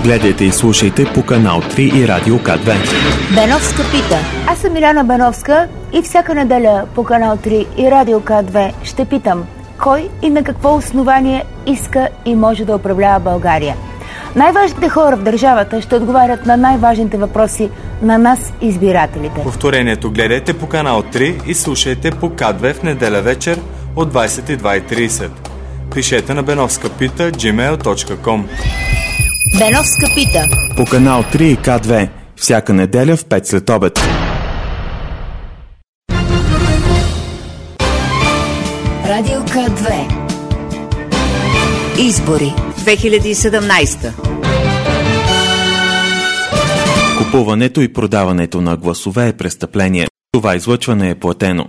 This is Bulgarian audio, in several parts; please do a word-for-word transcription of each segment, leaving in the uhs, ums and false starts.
Гледайте и слушайте по канал три и Радио К две. Беновска пита. Аз съм Миляна Беновска и всяка неделя по канал три и Радио К две ще питам кой и на какво основание иска и може да управлява България. Най-важните хора в държавата ще отговарят на най-важните въпроси на нас, избирателите. Повторението гледайте по канал три и слушайте по К две в неделя вечер от двадесет и две и тридесет. Пишете на беновска пита джимейл точка ком. Беновска пита. По канал три и К две. Всяка неделя в пет след обед. Радио К две. Избори две хиляди и седемнадесета. Купуването и продаването на гласове е престъпление. Това излъчване е платено.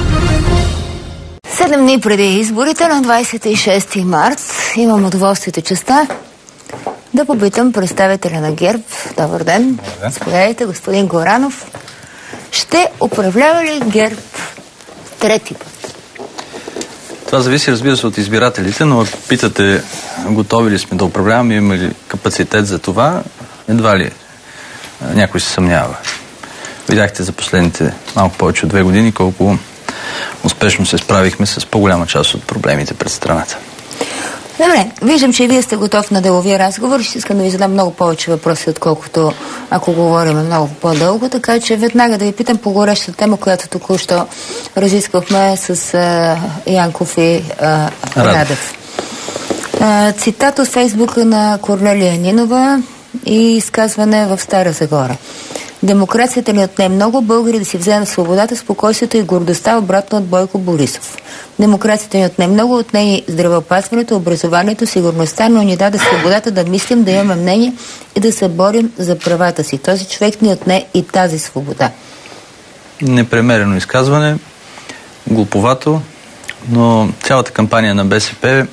Седем дни преди изборите на двадесет и шести март имам удоволствието и честа да попитам представителя на ГЕРБ. Добър ден. Заповядайте, господин Горанов. Ще управлява ли ГЕРБ трети път? Това зависи, разбира се, от избирателите, но ако питате готови ли сме да управляваме, има ли капацитет за това, едва ли някой се съмнява. Видяхте за последните малко повече от две години колко успешно се справихме с по-голяма част от проблемите пред страната. Добре, виждам, че и вие сте готов на деловия разговор. Ще искам да ви задам много повече въпроси, отколкото ако говорим много по-дълго, така че веднага да ви питам по горещата тема, която току-що разисквахме с а, Янков и а, Радев. А, цитат от Фейсбука на Корнелия Нинова и изказване в Стара Загора. Демокрацията ни отне много, българи да си вземат свободата, спокойствието и гордостта обратно от Бойко Борисов. Демокрацията ни отне много, отне ни здравеопазването, образованието, сигурността, но ни даде свободата да мислим, да имаме мнение и да се борим за правата си. Този човек ни отне и тази свобода. Непремерено изказване, глуповато, но цялата кампания на БСП е,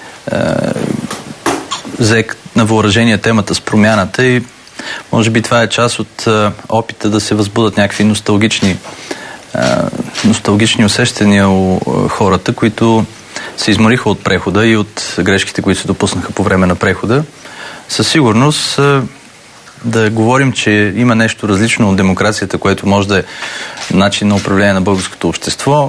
взе на въоръжение темата с промяната и може би това е част от а, опита да се възбудат някакви носталгични, а, носталгични усещания у а, хората, които се измориха от прехода и от грешките, които се допуснаха по време на прехода. Със сигурност а, да говорим, че има нещо различно от демокрацията, което може да е начин на управление на българското общество,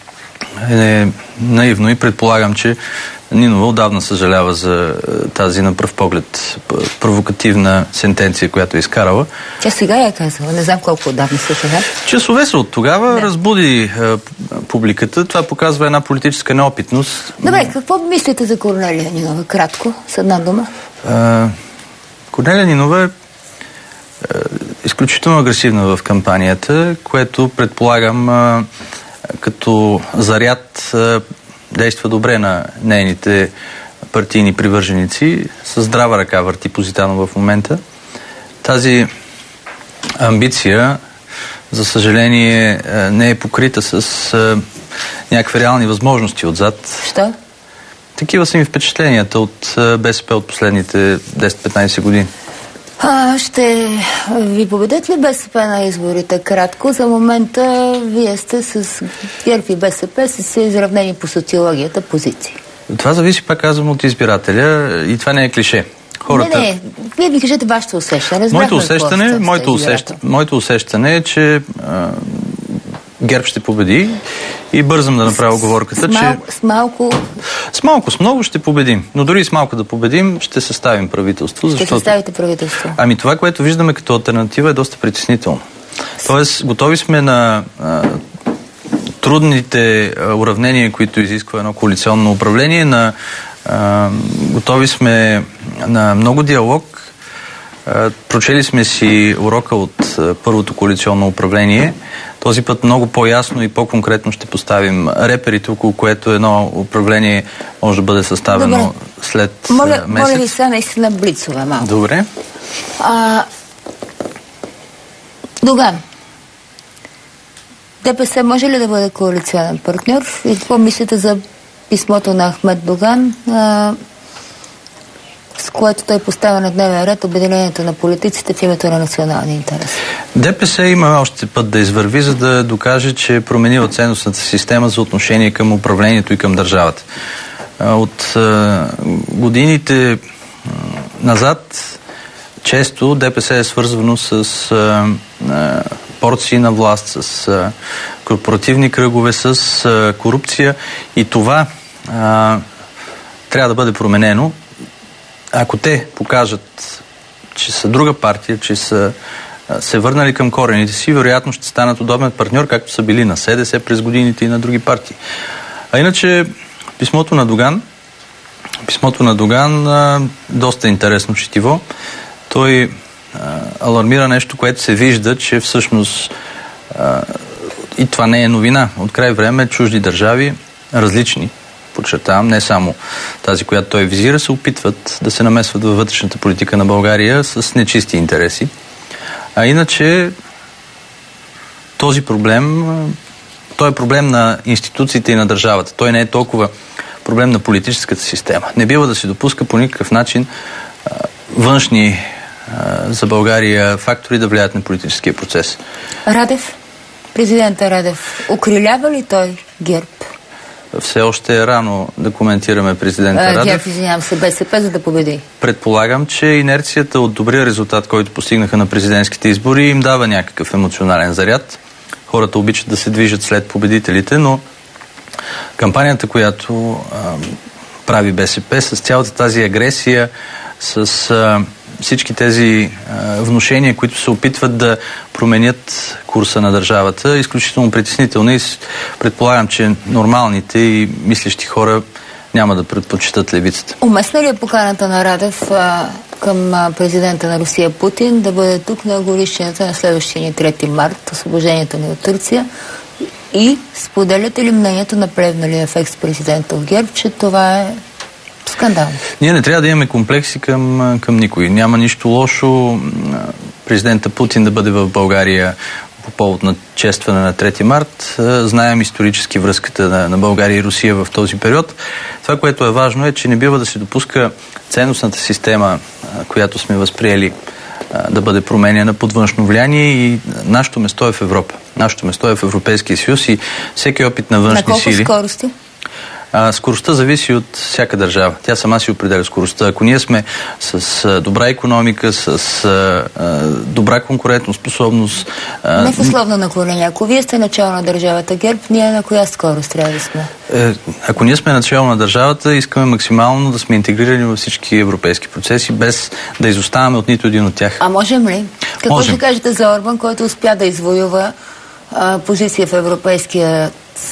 е наивно и предполагам, че Нинова отдавна съжалява за тази на пръв поглед провокативна сентенция, която е изкарала. Тя сега я е казала, не знам колко отдавна съжалява. Часове са от тогава, да. разбуди е, публиката. Това показва една политическа неопитност. Добре, какво мислите за Корнелия Нинова? Кратко, с една дума. Е, Корнелия Нинова е, е изключително агресивна в кампанията, което предполагам е, като заряд е, действа добре на нейните партийни привърженици. С здрава ръка върти Позитано в момента. Тази амбиция, за съжаление, не е покрита с някакви реални възможности отзад. Що? Такива са ми впечатленията от БСП от последните десет-петнадесет години. А, ще ви победят ли БСП на изборите? Кратко, за момента вие сте с ГЕРБ и БСП с изравнени по социологията позиции. Това зависи, пак казвам, от избирателя и това не е клише. Хората... Не, не, вие ми кажете вашето усещане. Моето усещане, моето, усещане, моето усещане е, че а, ГЕРБ ще победи и бързам да направя оговорката, с, че... мал, с малко... С малко, с много ще победим. Но дори с малко да победим, ще съставим правителство. Ще защото... съставите правителство. Ами това, което виждаме като алтернатива, е доста притеснително. Тоест, готови сме на а, трудните а, уравнения, които изисква едно коалиционно управление, на, а, готови сме на много диалог. А, прочели сме си урока от а, първото коалиционно управление. Този път много по-ясно и по-конкретно ще поставим реперите, около което едно управление може да бъде съставено. Добре. След моля, месец. Моля ви сега наистина блицове малко. Добре. А, Доган, ДПС може ли да бъде коалиционен партньор? И какво мислите за писмото на Ахмед Доган, а, с което той поставя на дневен ред обединението на политиците в името на националния интерес? ДПС има още път да извърви, за да докаже, че е променила ценностната система за отношение към управлението и към държавата. От а, годините а, назад често ДПС е свързвано с а, а, порции на власт, с а, корпоративни кръгове, с а, корупция и това а, трябва да бъде променено. Ако те покажат, че са друга партия, че са а, се върнали към корените си, вероятно ще станат удобен партньор, както са били на СДС през годините и на други партии. А иначе писмото на Доган Писмото на Доган а, доста интересно четиво. Той а, алармира нещо, което се вижда, че всъщност а, и това не е новина. От край време чужди държави, различни, подчертавам, не само тази, която той визира, се опитват да се намесват във вътрешната политика на България с нечисти интереси. А иначе този проблем, той е проблем на институциите и на държавата. Той не е толкова проблем на политическата система. Не бива да се допуска по никакъв начин а, външни а, за България фактори да влияят на политическия процес. Радев, президента Радев, укрилява ли той ГЕРБ? Все още е рано да коментираме президента а, Радев. ГЕРБ, извинявам се, БСП, за да победи. Предполагам, че инерцията от добрия резултат, който постигнаха на президентските избори, им дава някакъв емоционален заряд. Хората обичат да се движат след победителите, но кампанията, която а, прави БСП с цялата тази агресия, с а, всички тези а, внушения, които се опитват да променят курса на държавата, е изключително притеснителна и предполагам, че нормалните и мислещи хора няма да предпочитат левицата. Уместна ли е поканата на Радев а, към а, президента на Русия Путин да бъде тук на годишнината на следващия ни трети март, освобождението ни от Турция? И споделяте ли мнението на плевналия в екс-президента от ГЕРБ, че това е скандално? Ние не трябва да имаме комплекси към, към никой. Няма нищо лошо президента Путин да бъде в България по повод на честване на трети март. Знаем исторически връзката на, на България и Русия в този период. Това, което е важно, е, че не бива да се допуска ценностната система, която сме възприели, да бъде променена под външно влияние и нашето место е в Европа. Нашето место е в Европейския съюз и всеки опит на външни сили... На колко скорости? А, скоростта зависи от всяка държава. Тя сама си определя скоростта. Ако ние сме с а, добра икономика, с а, добра конкурентоспособност... А, не в условно наклонение. Ако вие сте начало на държавата ГЕРБ, ние на коя скорост трябва да сме? Е, ако ние сме начало на държавата, искаме максимално да сме интегрирани във всички европейски процеси, без да изоставаме от нито един от тях. А можем ли? Какво можем. Ще кажете за Орбан, който успя да извоюва а, позиция в Европейския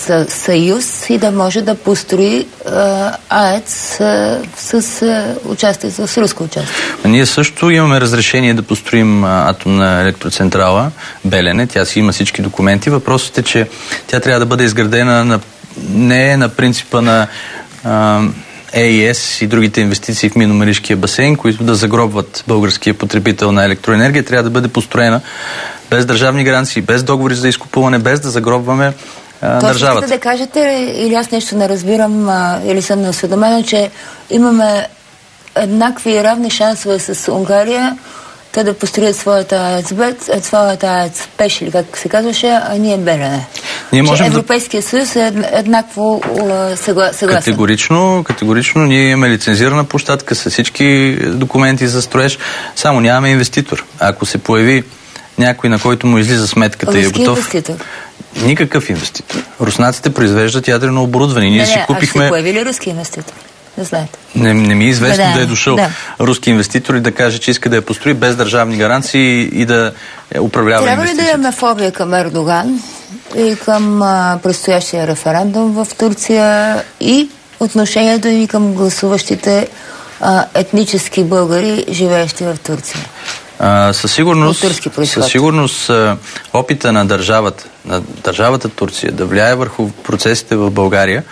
съюз и да може да построи а, АЕЦ а, с а, участие, с руско участие? Ние също имаме разрешение да построим а, атомна електроцентрала Белене. Тя си има всички документи. Въпросът е, че тя трябва да бъде изградена на, не на принципа на а, Е И Ес и другите инвестиции в Минно-Маришкия басейн, които да загробват българския потребител на електроенергия. Трябва да бъде построена без държавни гаранции, без договори за изкупуване, без да загробваме държавата. Тоест, да кажете, или аз нещо не разбирам, а, или съм неосведомена, че имаме еднакви и равни шансове с Унгария, те да построят своята АЕЦ БЕЦ, своята АЕЦ ПЕШ, или как се казваше, а ние Белене. Ние можем че Европейския да... съюз е еднакво съгласен. Категорично, категорично. Ние имаме лицензирана площадка с всички документи за строеж, само нямаме инвеститор. Ако се появи някой, на който му излиза сметката и е готов... инвеститор? Никакъв инвеститор. Руснаците произвеждат ядрено оборудване. Ние не, си не, купихме... А ще появи ли руски инвеститор? Не знаете. Не, не ми е известно да, да е дошъл да. руски инвеститор и да каже, че иска да я построи без държавни гаранции и да управлява Трябва инвестициите. Трябва ли да имаме фобия към Ердоган и към а, предстоящия референдум в Турция и отношението им към гласуващите а, етнически българи, живеещи в Турция? А, със сигурност, със сигурност а, опита на държавата, на държавата Турция да влияе върху процесите в България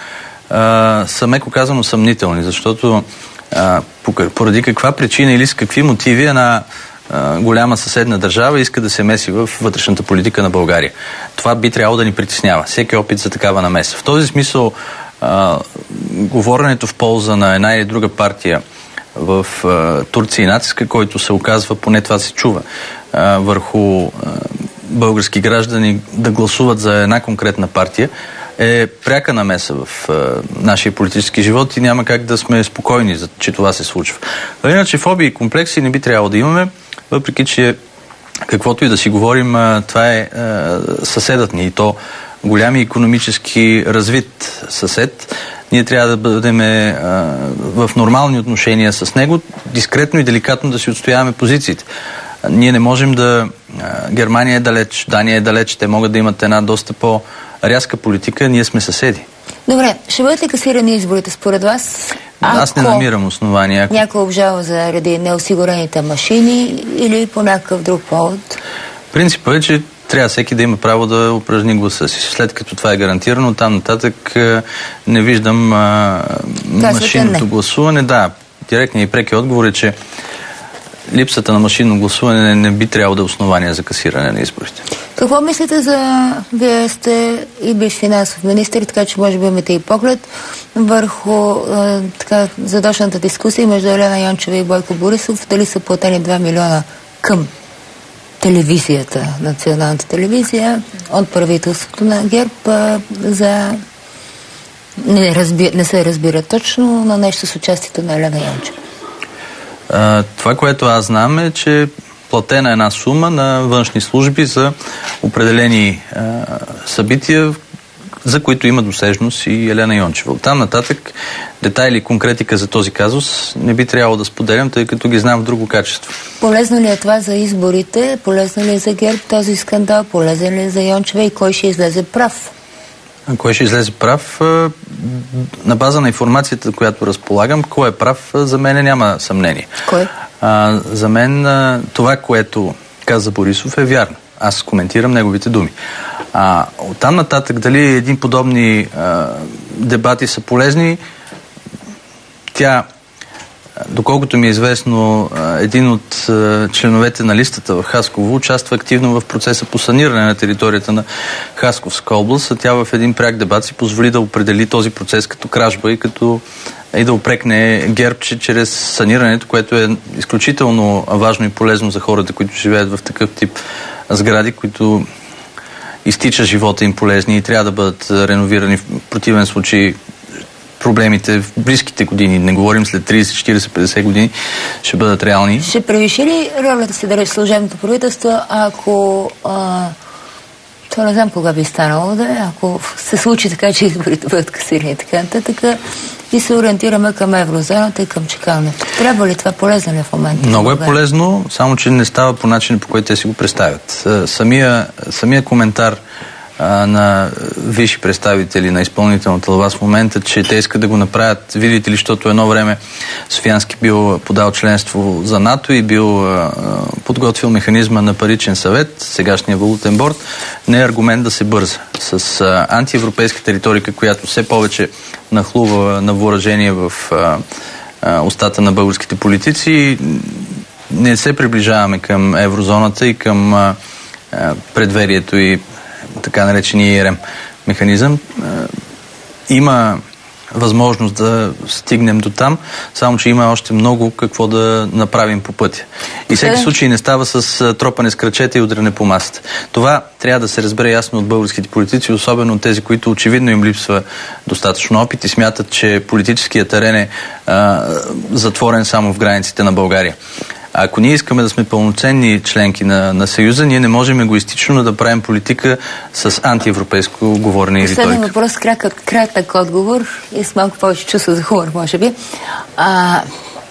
а, са меко казано съмнителни, защото а, поради каква причина или с какви мотиви една а, голяма съседна държава иска да се меси в вътрешната политика на България. Това би трябвало да ни притеснява. Всеки опит за такава намеса. В този смисъл а, говоренето в полза на една или друга партия в а, Турция и натиска, който се оказва, поне това се чува, а, върху а, български граждани да гласуват за една конкретна партия, е пряка намеса в а, нашия политически живот и няма как да сме спокойни, за, че това се случва. А иначе фобии и комплекси не би трябвало да имаме. въпреки че каквото и да си говорим, това е съседът ни и то голям и икономически развит съсед. Ние трябва да бъдем а, в нормални отношения с него, дискретно и деликатно да си отстояваме позициите. Ние не можем да... А, Германия е далеч, Дания е далеч, те могат да имат една доста по-рязка политика, ние сме съседи. Добре, ще бъдат ли касирани изборите според вас? Аз не намирам основания. Ако... Някой обжава заради неосигурените машини или по някакъв друг повод? Принципът е, че трябва всеки да има право да упражни гласа си. След като това е гарантирано, там нататък не виждам а, машинното гласуване. Да, директният и преки отговор е, че липсата на машинно гласуване не, не би трябвало да е основание за касиране на изборите. Какво мислите за... Вие сте и бивш финансов министър, така че може би имате и поглед върху а, така задочната дискусия между Елена Йончева и Бойко Борисов, дали са платени два милиона към телевизията, националната телевизия, от правителството на ГЕРБ а, за... Не, разби... не се разбира точно, но нещо с участието на Елена Йончева. А, това, което аз знам е, че платена една сума на външни служби за определени а, събития, за които има досежност и Елена Йончева. Оттам нататък детайли и конкретика за този казус не би трябвало да споделям, тъй като ги знам в друго качество. Полезно ли е това за изборите? Полезно ли е за ГЕРБ този скандал? Полезен ли е за Йончева и кой ще излезе прав? А кой ще излезе прав? На база на информацията, която разполагам, кой е прав, за мен няма съмнение. Кой? А, за мен това, което каза Борисов, е вярно. Аз коментирам неговите думи. А оттам нататък дали един подобни а, дебати са полезни, тя, доколкото ми е известно, един от а, членовете на листата в Хасково участва активно в процеса по саниране на територията на Хасковска област, а тя в един пряк дебат си позволи да определи този процес като кражба и като и да упрекне ГЕРБ, че чрез санирането, което е изключително важно и полезно за хората, които живеят в такъв тип сгради, които изтича живота им полезни и трябва да бъдат реновирани. В противен случай проблемите в близките години, не говорим след трийсет, четирийсет, петдесет години, ще бъдат реални. Ще превиши ли ролята си да служебното правителство, ако а, то не знам кога би станало, да ако се случи така, че изборите бъдат касирани и така нататък и се ориентираме към еврозоната и към чекалнето. Трябва ли това? Полезно ли в момента? Много е полезно, само че не става по начин, по който те си го представят. Самия, самия коментар а, на висши представители на изпълнителната власт в момента, че те искат да го направят, видите ли, защото едно време Софиянски бил подал членство за НАТО и бил а, подготвил механизма на паричен съвет, сегашния валутен борд, не е аргумент да се бърза. С а, антиевропейската риторика, която все повече нахлува на въоръжение в а, а, устата на българските политици, не се приближаваме към еврозоната и към а, а, предверието и така наречения ИРМ механизъм. А, има възможност да стигнем до там, само че има още много какво да направим по пътя. И всеки случай не става с тропане с крачета и удряне по масата. Това трябва да се разбере ясно от българските политици, особено от тези, които очевидно им липсва достатъчно опит и смятат, че политическият терен е а, затворен само в границите на България. Ако ние искаме да сме пълноценни членки на, на Съюза, ние не можем егоистично да правим политика с антиевропейско говорене и риторика. Последен въпрос, кратък, кратък отговор и с малко повече чувство за хумор, може би. А,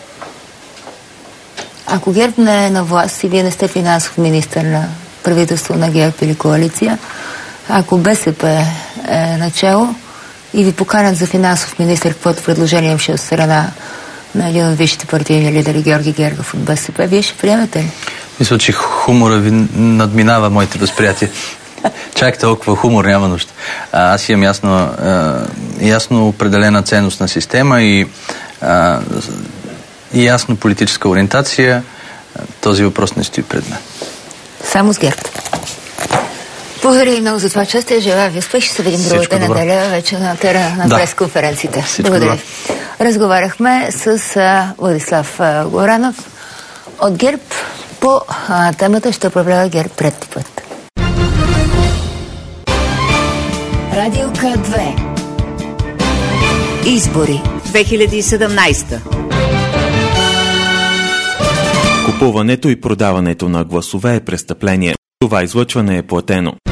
ако ГЕРБ не е на власт и вие не сте финансов министър на правителство на ГЕРБ или коалиция, ако БСП е начало и ви поканят за финансов министър, каквото предложение имаше от страна на един от висшите партийни лидери Георги Гергов от БСП, вие ще приемете ли? Мисля, че хумора ви надминава моите възприятия. Чак толкова хумор няма нужда. А, аз имам ясно, а, ясно определена ценностна система и, а, и ясно политическа ориентация. Този въпрос не стои пред мен. Само с ГЕРБ. Благодаря и много за това част. Желая ви успех. Ще се видим другата неделя вече на терена на да. пресконференциите. Благодаря. Добро. Разговаряхме с а, Владислав а, Горанов от ГЕРБ по а, темата ще управлява ГЕРБ трети път. Радио К две. Избори две хиляди и седемнайсета. Купуването и продаването на гласове е престъпление. Това излъчване е платено.